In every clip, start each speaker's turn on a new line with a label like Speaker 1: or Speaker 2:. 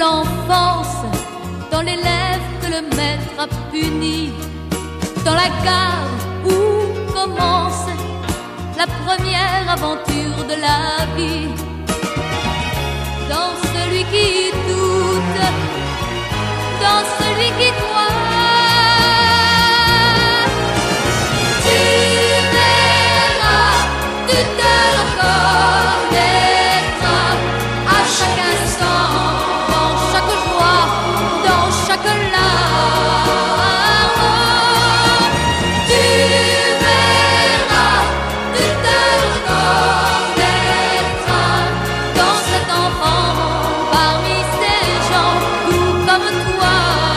Speaker 1: l'enfance, dans l'élève que le maître a puni, dans la gare où commence la première aventure de la vie, dans celui qui doute, dans celui qui croit. Tu verras, tu te reconnaîtras à chaque instant, dans chaque joie, dans chaque larme. Tu verras, tu te reconnaîtras dans cet enfant, parmi ces gens tout comme toi.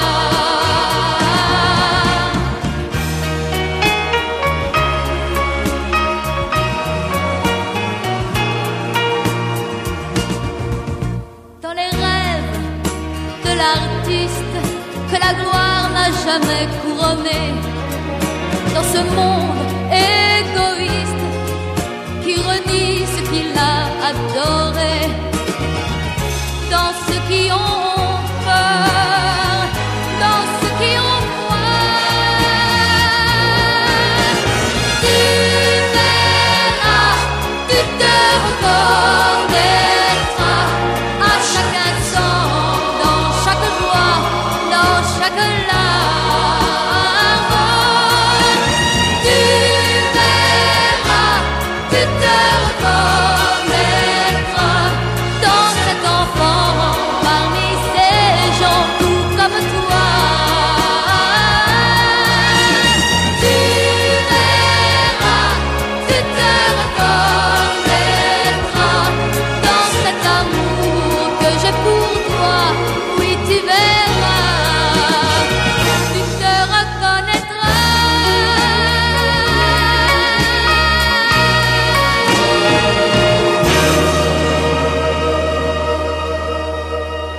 Speaker 1: Dans les rêves de l'artiste que la gloire n'a jamais couronné, dans ce monde égoïste qui renie ce qu'il a adoré,